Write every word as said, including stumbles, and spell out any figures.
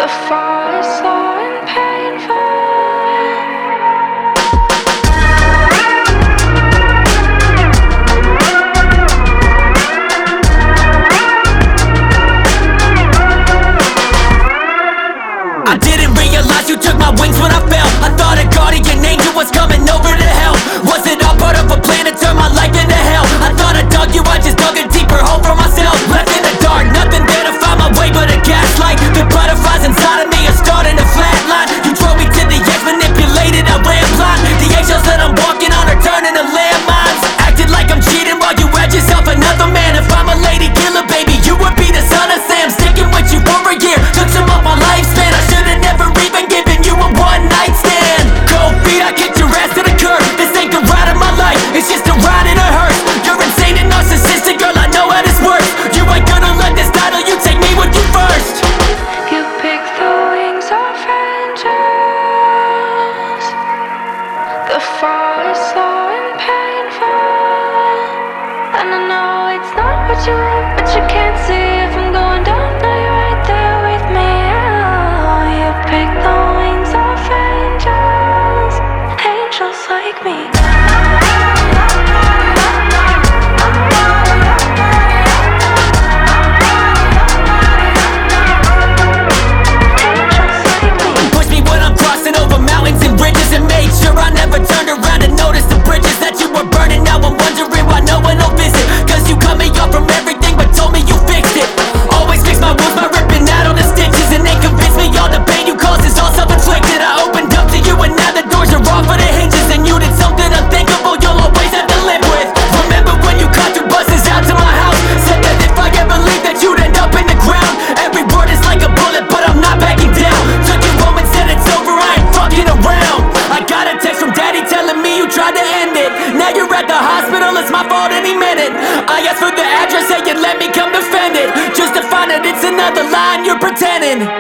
fall is slow and painful. I didn't realize you took my wings when I fell. I thought a guardian angel was coming over to help. Was it all part of a plan to turn my life into hell? I thought I dug you, I just dug a deeper hole for myself. Left in the dark, nothing there to find my way but a gaslight. The butterflies inside of me are starting to flatline. You drove me to the edge, manipulated, I ran blind. The eggshells that I'm walking on are turning to landmines. Acted like I'm cheating while you had yourself another man. If I'm a lady killer, baby, you would be the son of Sam. Sticking with you for a year, took some off my lifespan. I should've never even given you a one night stand. Cold feet, I kicked your ass to the curb. This ain't the ride of my life, it's just a ride in a hearse. You're insane and narcissistic, girl, I know how this works. You ain't gonna let this title, you take me with you first. You pick the wings of angels. The fall is slow and painful. And I know it's not what you want, but you can't see if I'm going down. Now you're right there with me. Oh, you pick the wings of angels. Angels like me. Pushed me when I'm crossing over mountains and bridges, and made sure I never turned around and noticed the bridges that you were burning. Now I'm wondering why no one will visit. Cause you cut me off from everything but told me you fixed it. Always fix my wounds by ripping out all the stitches, and they convinced me all the pain you caused is all self-inflicted. I opened up to you and now the doors are off of the hinges, and you did something unthinkable you'll always have to live with. Remember when you caught two buses out to my house? Said that if I ever leave that you'd end up in the ground. Every word is like a bullet but I'm not backing down. Took you home and said it's over, I ain't fucking around. I got a text from daddy telling me you tried to end it. Now you're at the hospital, it's my fault any minute. I asked for the address, hey, you let me come defend it, just to find out it's another line you're pretending.